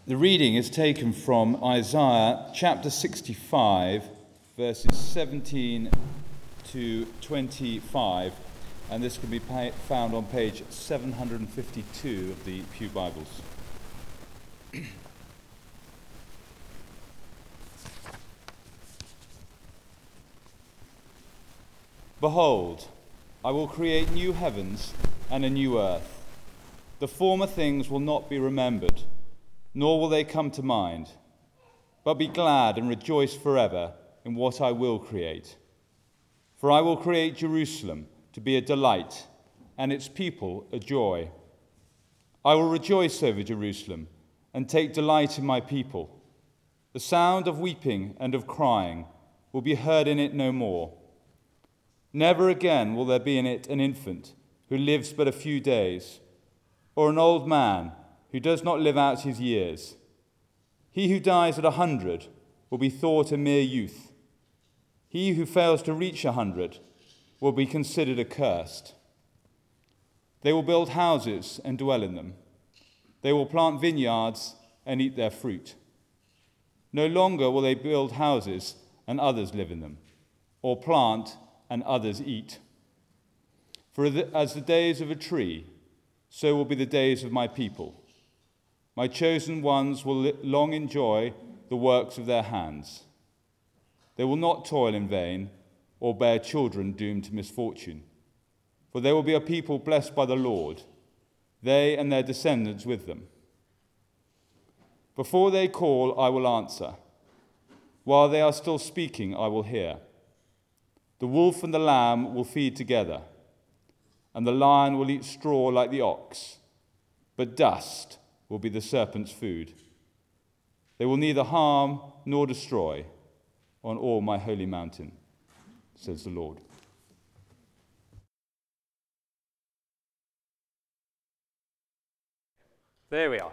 The reading is taken from Isaiah chapter 65, verses 17 to 25, and this can be found on page 752 of the Pew Bibles. Behold, I will create new heavens and a new earth. The former things will not be remembered, nor will they come to mind. But be glad and rejoice forever in what I will create. For I will create Jerusalem to be a delight, and its people a joy. I will rejoice over Jerusalem and take delight in my people. The sound of weeping and of crying will be heard in it no more. Never again will there be in it an infant who lives but a few days, or an old man who does not live out his years. He who dies at 100 will be thought a mere youth. He who fails to reach 100 will be considered accursed. They will build houses and dwell in them. They will plant vineyards and eat their fruit. No longer will they build houses and others live in them, or plant and others eat. For as the days of a tree, so will be the days of my people. My chosen ones will long enjoy the works of their hands. They will not toil in vain or bear children doomed to misfortune. For they will be a people blessed by the Lord, they and their descendants with them. Before they call, I will answer. While they are still speaking, I will hear. The wolf and the lamb will feed together, and the lion will eat straw like the ox, but dust will be the serpent's food. They will neither harm nor destroy on all my holy mountain, says the Lord. There we are.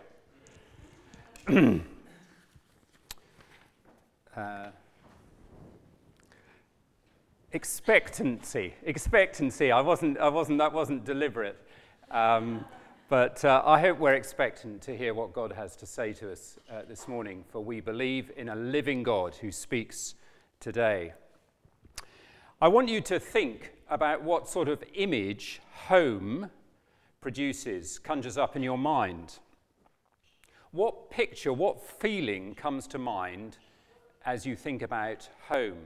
Expectancy. That wasn't deliberate. But I hope we're expectant to hear what God has to say to us this morning, for we believe in a living God who speaks today. I want you to think about what sort of image home produces, conjures up in your mind. What picture, what feeling comes to mind as you think about home?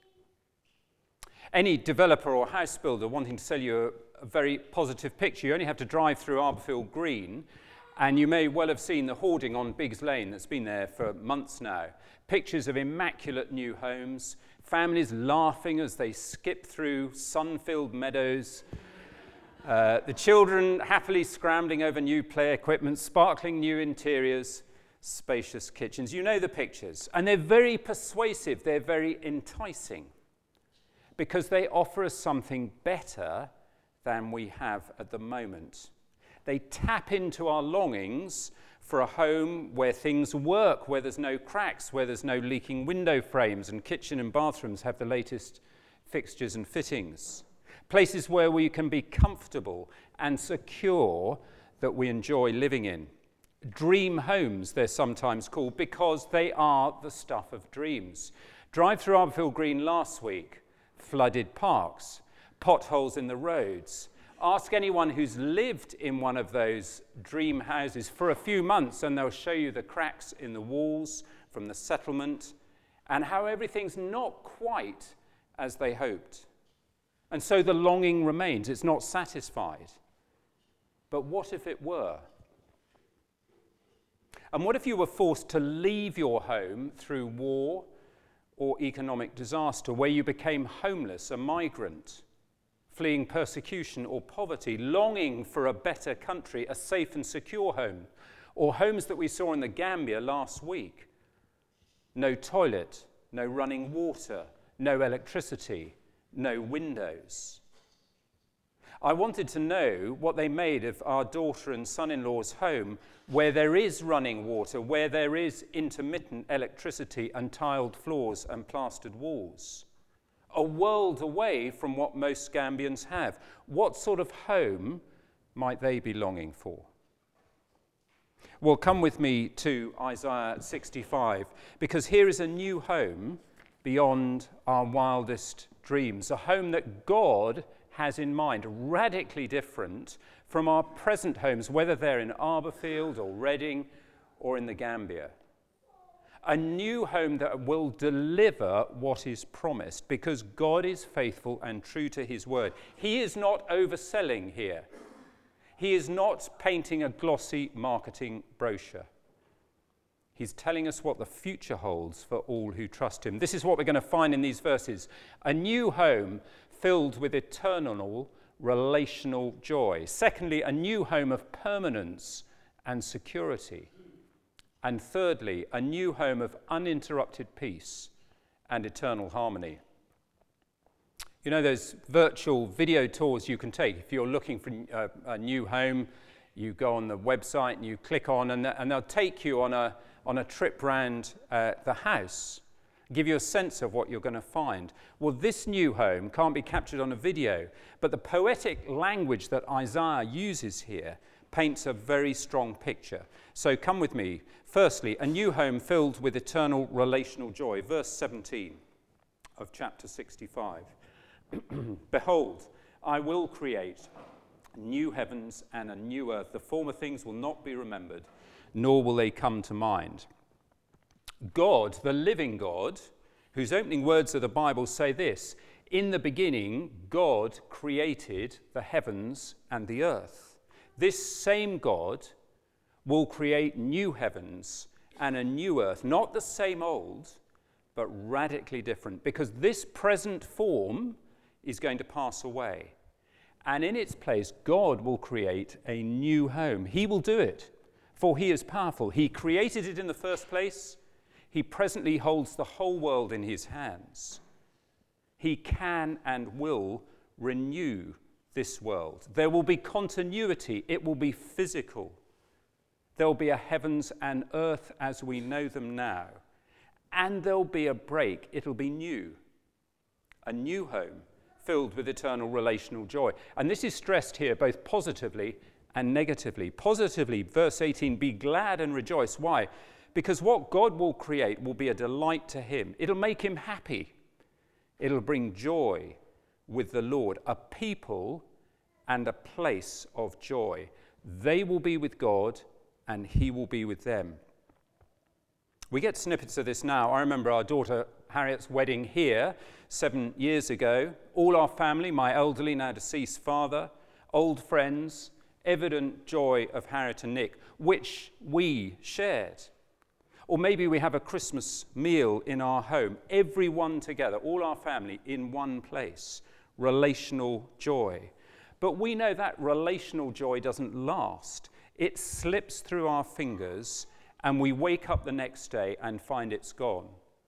Any developer or house builder wanting to sell you a very positive picture, you only have to drive through Arborfield Green, and you may well have seen the hoarding on Biggs Lane that's been there for months now. Pictures of immaculate new homes, families laughing as they skip through sun-filled meadows, the children happily scrambling over new play equipment, sparkling new interiors, spacious kitchens. You know the pictures, and they're very persuasive, they're very enticing, because they offer us something better than we have at the moment. They tap into our longings for a home where things work, where there's no cracks, where there's no leaking window frames, and kitchen and bathrooms have the latest fixtures and fittings. Places where we can be comfortable and secure, that we enjoy living in. Dream homes, they're sometimes called, because they are the stuff of dreams. Drive through Arborfield Green last week, flooded parks, potholes in the roads. Ask anyone who's lived in one of those dream houses for a few months, and they'll show you the cracks in the walls from the settlement and how everything's not quite as they hoped. And so the longing remains. It's not satisfied. But what if it were? And what if you were forced to leave your home through war or economic disaster, where you became homeless, a migrant, fleeing persecution or poverty, longing for a better country, a safe and secure home, or homes that we saw in the Gambia last week? No toilet, no running water, no electricity, no windows. I wanted to know what they made of our daughter and son-in-law's home, where there is running water, where there is intermittent electricity and tiled floors and plastered walls. A world away from what most Gambians have. What sort of home might they be longing for? Well, come with me to Isaiah 65, because here is a new home beyond our wildest dreams, a home that God has in mind, radically different from our present homes, whether they're in Arborfield or Reading or in the Gambia. A new home that will deliver what is promised, because God is faithful and true to his word. He is not overselling here. He is not painting a glossy marketing brochure. He's telling us what the future holds for all who trust him. This is what we're going to find in these verses. A new home filled with eternal relational joy. Secondly, a new home of permanence and security. And thirdly, a new home of uninterrupted peace and eternal harmony. You know those virtual video tours you can take? If you're looking for a new home, you go on the website and you click on, and they'll take you on a trip round the house, give you a sense of what you're going to find. Well, this new home can't be captured on a video, but the poetic language that Isaiah uses here paints a very strong picture. So come with me. Firstly, a new home filled with eternal relational joy. Verse 17 of chapter 65. Behold, I will create new heavens and a new earth. The former things will not be remembered, nor will they come to mind. God, the living God, whose opening words of the Bible say this: in the beginning, God created the heavens and the earth. This same God will create new heavens and a new earth, not the same old, but radically different, because this present form is going to pass away. And in its place, God will create a new home. He will do it, for he is powerful. He created it in the first place. He presently holds the whole world in his hands. He can and will renew this world. There will be continuity. It will be physical. There will be a heavens and earth as we know them now. And there'll be a break. It'll be new. A new home filled with eternal relational joy. And this is stressed here both positively and negatively. Positively, verse 18, be glad and rejoice. Why? Because what God will create will be a delight to him. It'll make him happy. It'll bring joy with the Lord, a people and a place of joy. They will be with God and he will be with them. We get snippets of this now. I remember our daughter Harriet's wedding here 7 years ago. All our family, my elderly, now deceased father, old friends, evident joy of Harriet and Nick, which we shared. Or maybe we have a Christmas meal in our home, everyone together, all our family in one place, relational joy. But we know that relational joy doesn't last. It slips through our fingers and we wake up the next day and find it's gone.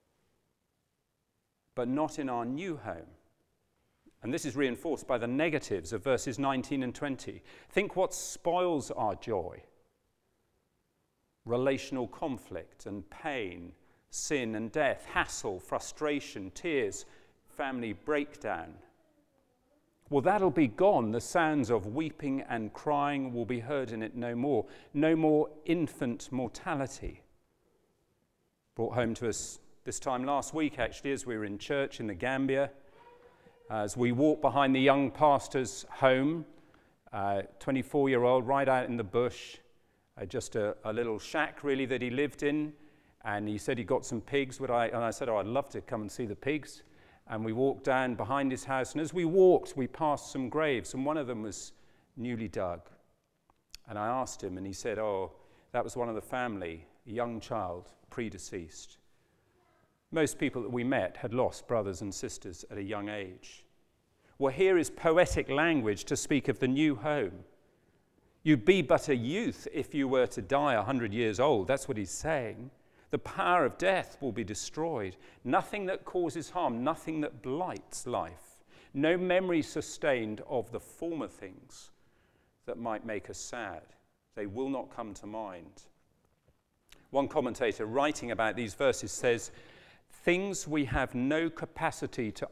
But not in our new home. And this is reinforced by the negatives of verses 19 and 20. Think what spoils our joy. Relational conflict and pain, sin and death, hassle, frustration, tears, family breakdown. Well, that'll be gone. The sounds of weeping and crying will be heard in it no more. No more infant mortality. Brought home to us this time last week, actually, as we were in church in the Gambia. As we walked behind the young pastor's home, 24-year-old, right out in the bush, just a little shack, really, that he lived in. And he said he got some pigs. And I said, I'd love to come and see the pigs. And we walked down behind his house. And as we walked, we passed some graves. And one of them was newly dug. And I asked him, and he said, that was one of the family, a young child, predeceased. Most people that we met had lost brothers and sisters at a young age. Well, here is poetic language to speak of the new home. You'd be but a youth if you were to die 100 years old. That's what he's saying. The power of death will be destroyed. Nothing that causes harm, nothing that blights life. No memory sustained of the former things that might make us sad. They will not come to mind. One commentator writing about these verses says, things we have no capacity to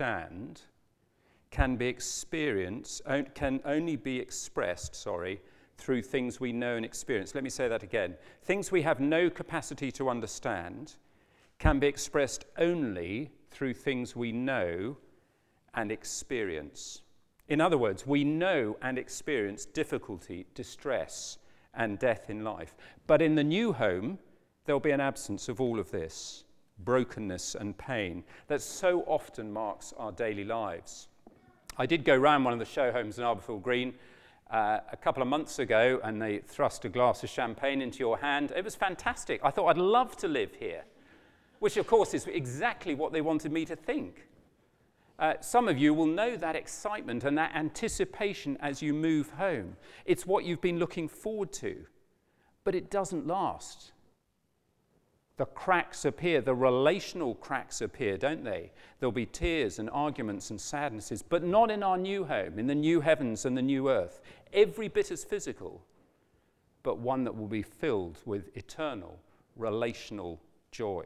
understand can only be expressed through things we know and experience. Let me say that again. Things we have no capacity to understand can be expressed only through things we know and experience. In other words, we know and experience difficulty, distress, and death in life. But in the new home, there'll be an absence of all of this, brokenness and pain that so often marks our daily lives. I did go round one of the show homes in Arborfield Green a couple of months ago, and they thrust a glass of champagne into your hand. It was fantastic. I thought I'd love to live here, which of course is exactly what they wanted me to think. Some of you will know that excitement and that anticipation as you move home. It's what you've been looking forward to, but it doesn't last. The cracks appear, the relational cracks appear, don't they? There'll be tears and arguments and sadnesses, but not in our new home, in the new heavens and the new earth. Every bit as physical, but one that will be filled with eternal relational joy.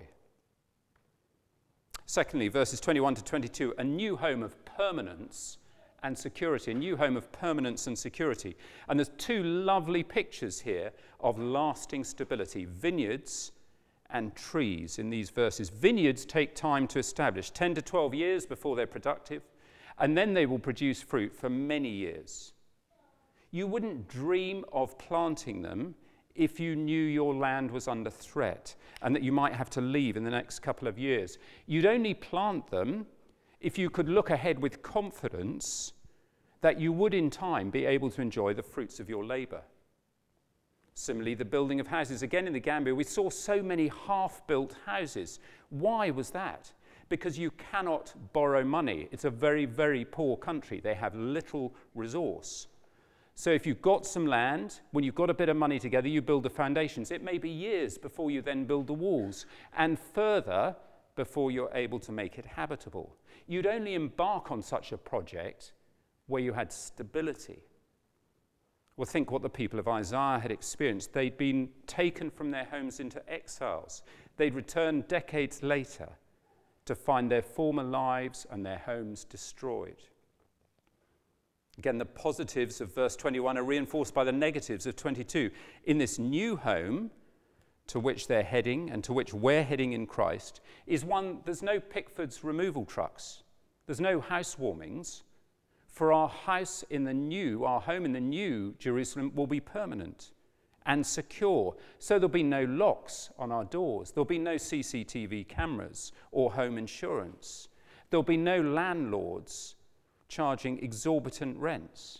Secondly, verses 21 to 22, a new home of permanence and security, a new home of permanence and security. And there's two lovely pictures here of lasting stability, vineyards and trees in these verses. Vineyards take time to establish, 10 to 12 years before they're productive, and then they will produce fruit for many years. You wouldn't dream of planting them if you knew your land was under threat and that you might have to leave in the next couple of years. You'd only plant them if you could look ahead with confidence that you would in time be able to enjoy the fruits of your labor. Similarly, the building of houses. Again, in the Gambia, we saw so many half-built houses. Why was that? Because you cannot borrow money. It's a very, very poor country. They have little resource. So if you've got some land, when you've got a bit of money together, you build the foundations. It may be years before you then build the walls, and further before you're able to make it habitable. You'd only embark on such a project where you had stability. Well, think what the people of Isaiah had experienced. They'd been taken from their homes into exiles. They'd returned decades later to find their former lives and their homes destroyed. Again, the positives of verse 21 are reinforced by the negatives of 22. In this new home to which they're heading and to which we're heading in Christ is one, there's no Pickford's removal trucks. There's no housewarmings. For our house in the new, our home in the new Jerusalem will be permanent and secure. So there'll be no locks on our doors. There'll be no CCTV cameras or home insurance. There'll be no landlords charging exorbitant rents.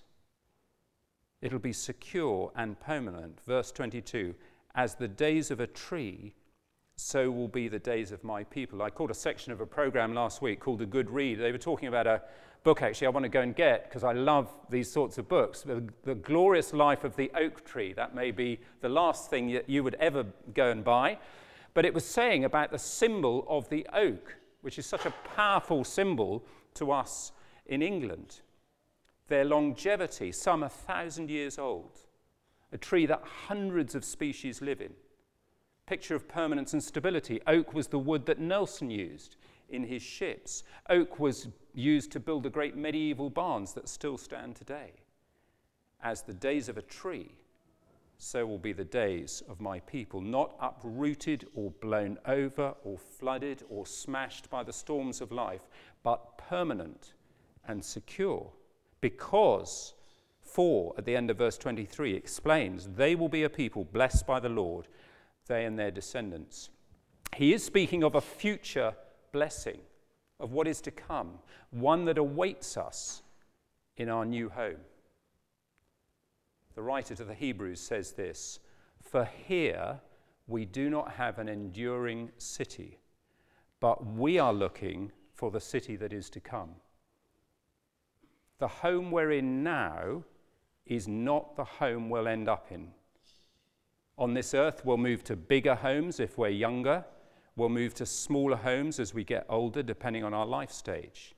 It'll be secure and permanent. Verse 22, as the days of a tree, so will be the days of my people. I called a section of a program last week called A Good Read. They were talking about a book, actually, I want to go and get, because I love these sorts of books. The Glorious Life of the Oak Tree. That may be the last thing that you would ever go and buy. But it was saying about the symbol of the oak, which is such a powerful symbol to us in England. Their longevity, some 1,000 years old. A tree that hundreds of species live in. Picture of permanence and stability. Oak was the wood that Nelson used in his ships. Oak was used to build the great medieval barns that still stand today. As the days of a tree, so will be the days of my people, not uprooted or blown over or flooded or smashed by the storms of life, but permanent and secure. Because, at the end of verse 23, explains, they will be a people blessed by the Lord, they and their descendants. He is speaking of a future blessing, of what is to come, one that awaits us in our new home. The writer to the Hebrews says this, for here we do not have an enduring city, but we are looking for the city that is to come. The home we're in now is not the home we'll end up in. On this earth, we'll move to bigger homes if we're younger. We'll move to smaller homes as we get older, depending on our life stage.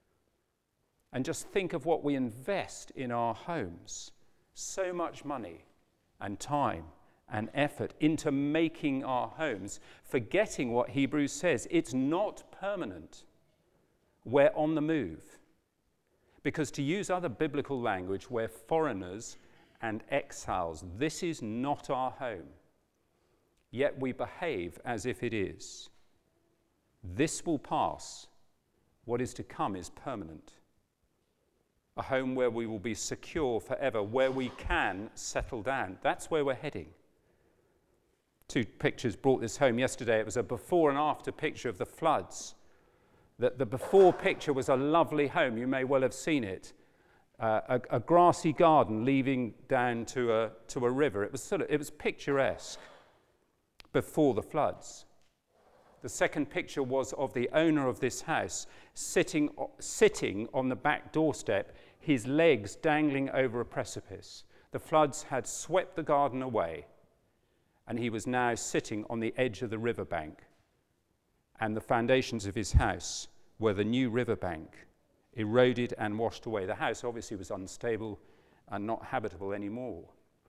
And just think of what we invest in our homes. So much money and time and effort into making our homes, forgetting what Hebrews says. It's not permanent. We're on the move. Because to use other biblical language, we're foreigners and exiles. This is not our home, yet we behave as if it is. This will pass. What is to come is permanent. A home where we will be secure forever, where we can settle down. That's where we're heading. 2 pictures brought this home yesterday. It was a before and after picture of the floods. The before picture was a lovely home. You may well have seen it. A grassy garden leading down to a river. It was picturesque before the floods. The second picture was of the owner of this house sitting on the back doorstep, his legs dangling over a precipice. The floods had swept the garden away, and he was now sitting on the edge of the riverbank. And the foundations of his house were the new riverbank, eroded and washed away. The house obviously was unstable and not habitable anymore.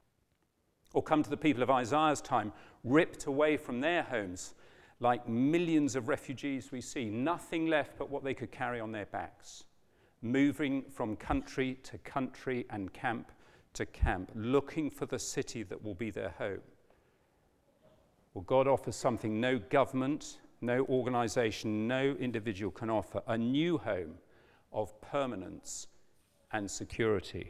Or come to the people of Isaiah's time, ripped away from their homes, like millions of refugees we see, nothing left but what they could carry on their backs, moving from country to country and camp to camp, looking for the city that will be their home. Well, God offers something no government, no organization, no individual can offer, a new home of permanence and security.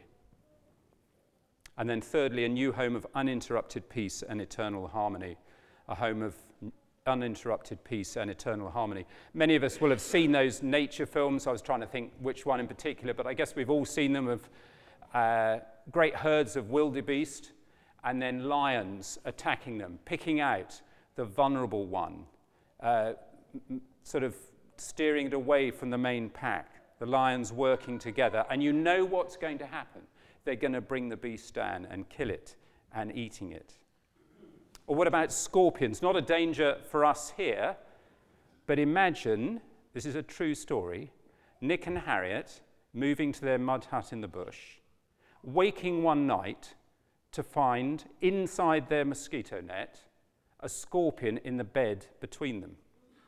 And then thirdly, a new home of uninterrupted peace and eternal harmony, a home of uninterrupted peace and eternal harmony. Many of us will have seen those nature films. I was trying to think which one in particular, but I guess we've all seen them, of great herds of wildebeest and then lions attacking them, picking out the vulnerable one, sort of steering it away from the main pack, the lions working together, and you know what's going to happen. They're going to bring the beast down and kill it and eating it. Or what about scorpions? Not a danger for us here, but imagine, this is a true story, Nick and Harriet moving to their mud hut in the bush, waking one night to find inside their mosquito net a scorpion in the bed between them.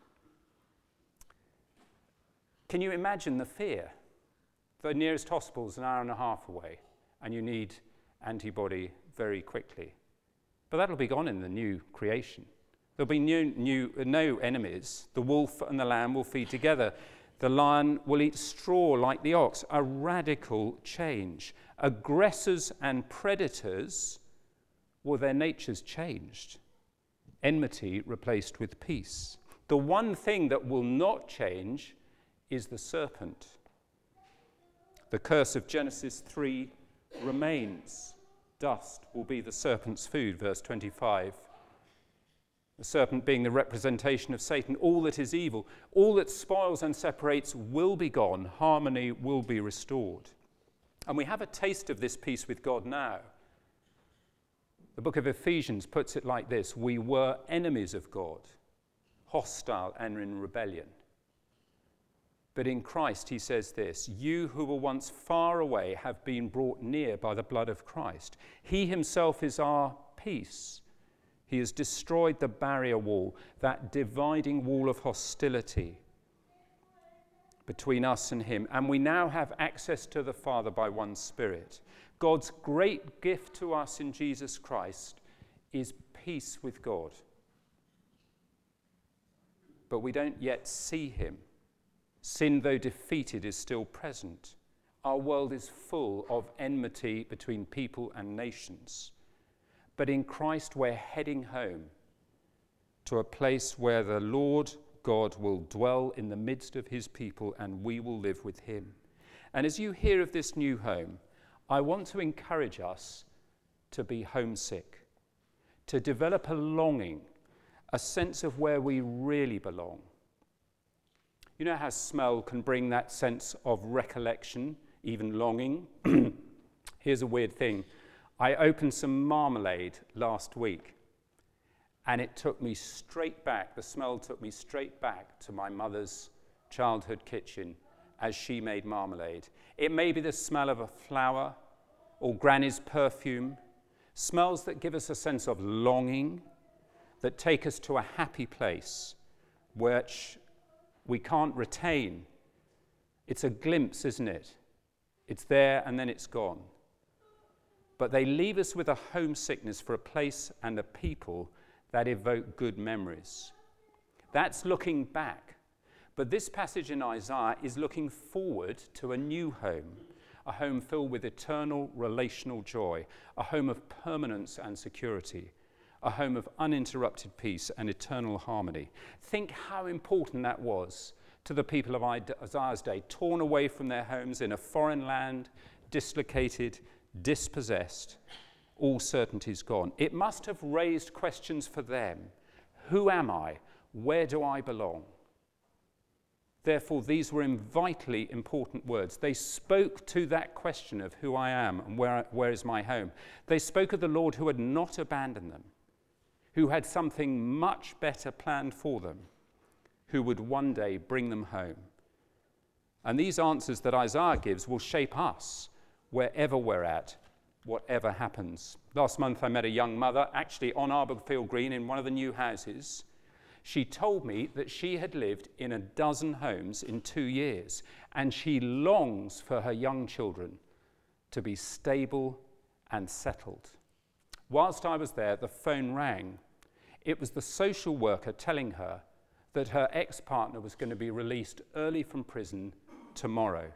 Can you imagine the fear? The nearest hospital is an hour and a half away, and you need antibody very quickly. But that'll be gone in the new creation. There'll be no enemies. The wolf and the lamb will feed together. The lion will eat straw like the ox. A radical change. Aggressors and predators, well, their nature's changed. Enmity replaced with peace. The one thing that will not change is the serpent. The curse of Genesis 3 remains. Dust will be the serpent's food, verse 25. The serpent being the representation of Satan. All that is evil, all that spoils and separates will be gone. Harmony will be restored. And we have a taste of this peace with God now. The book of Ephesians puts it like this: we were enemies of God, hostile and in rebellion. But in Christ, he says this: you who were once far away have been brought near by the blood of Christ. He himself is our peace. He has destroyed the barrier wall, that dividing wall of hostility between us and him. And we now have access to the Father by one Spirit. God's great gift to us in Jesus Christ is peace with God. But we don't yet see him. Sin, though defeated, is still present. Our world is full of enmity between people and nations. But in Christ, we're heading home to a place where the Lord God will dwell in the midst of his people and we will live with him. And as you hear of this new home, I want to encourage us to be homesick, to develop a longing, a sense of where we really belong. You know how smell can bring that sense of recollection, even longing? Here's a weird thing. I opened some marmalade last week, and it took me straight back, the smell took me straight back to my mother's childhood kitchen as she made marmalade. It may be the smell of a flower or Granny's perfume, smells that give us a sense of longing, that take us to a happy place, which we can't retain. It's a glimpse, isn't it? It's there and then it's gone. but they leave us with a homesickness for a place and a people that evoke good memories. That's looking back. But this passage in Isaiah is looking forward to a new home, a home filled with eternal relational joy, a home of permanence and security, a home of uninterrupted peace and eternal harmony. Think how important that was to the people of Isaiah's day, torn away from their homes in a foreign land, dislocated, dispossessed, all certainties gone. It must have raised questions for them. Who am I? Where do I belong? Therefore, these were vitally important words. They spoke to that question of who I am and where is my home. They spoke of the Lord who had not abandoned them, who had something much better planned for them, who would one day bring them home. And these answers that Isaiah gives will shape us wherever we're at, whatever happens. Last month I met a young mother, actually on Arborfield Green in one of the new houses. She told me that she had lived in 12 homes in 2 years, and she longs for her young children to be stable and settled. Whilst I was there, the phone rang. It was the social worker telling her that her ex-partner was going to be released early from prison tomorrow.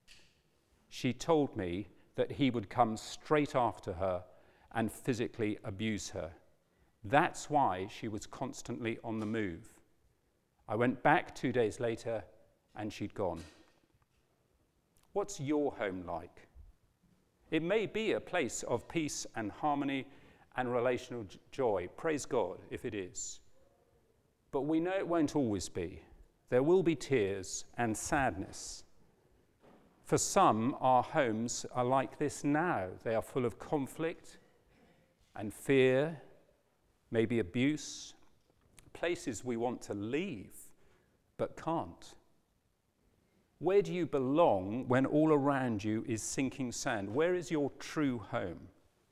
She told me that he would come straight after her and physically abuse her. That's why she was constantly on the move. I went back 2 days later and she'd gone. What's your home like? It may be a place of peace and harmony and relational joy. Praise God if it is. But we know it won't always be. There will be tears and sadness. For some, our homes are like this now. They are full of conflict and fear, maybe abuse, places we want to leave but can't. Where do you belong when all around you is sinking sand? Where is your true home?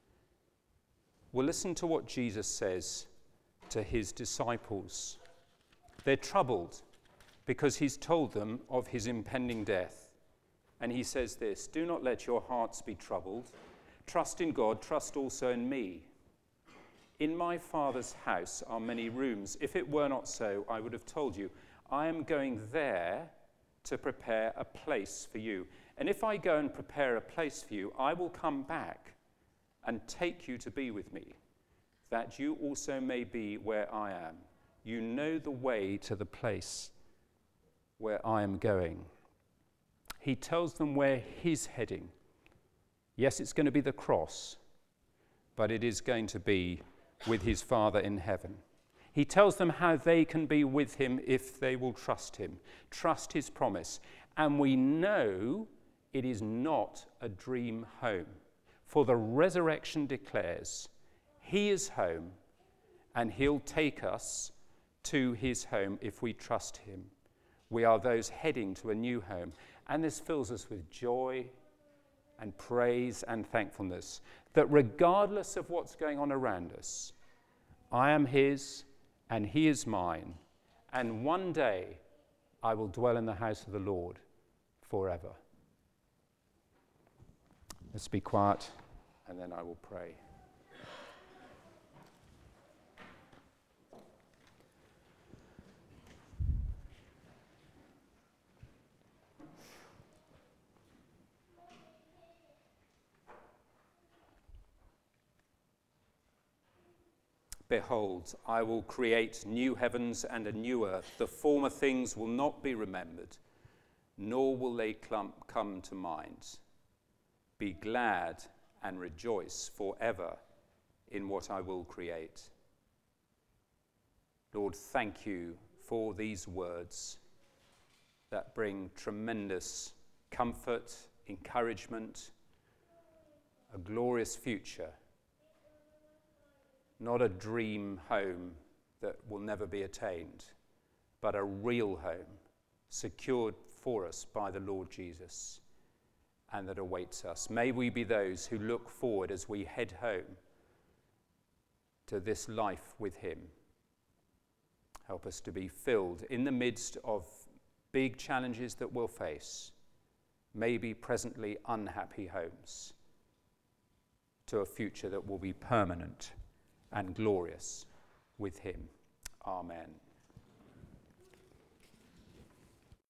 Well, listen to what Jesus says to his disciples. They're troubled because he's told them of his impending death. And he says this, "Do not let your hearts be troubled. Trust in God, trust also in me. In my Father's house are many rooms. If it were not so, I would have told you. I am going there to prepare a place for you. And if I go and prepare a place for you, I will come back and take you to be with me, that you also may be where I am. You know the way to the place where I am going." He tells them where he's heading. Yes, it's going to be the cross, but it is going to be with his Father in heaven. He tells them how they can be with him if they will trust him, trust his promise. And we know it is not a dream home, for the resurrection declares he is home and he'll take us to his home if we trust him. We are those heading to a new home. And this fills us with joy and praise and thankfulness that regardless of what's going on around us, I am his and he is mine. And one day I will dwell in the house of the Lord forever. Let's be quiet and then I will pray. Behold, I will create new heavens and a new earth. The former things will not be remembered, nor will they come to mind. Be glad and rejoice forever in what I will create. Lord, thank you for these words that bring tremendous comfort, encouragement, a glorious future. Not a dream home that will never be attained, but a real home secured for us by the Lord Jesus and that awaits us. May we be those who look forward as we head home to this life with him. Help us to be filled in the midst of big challenges that we'll face, maybe presently unhappy homes. to a future that will be permanent and glorious with him. Amen.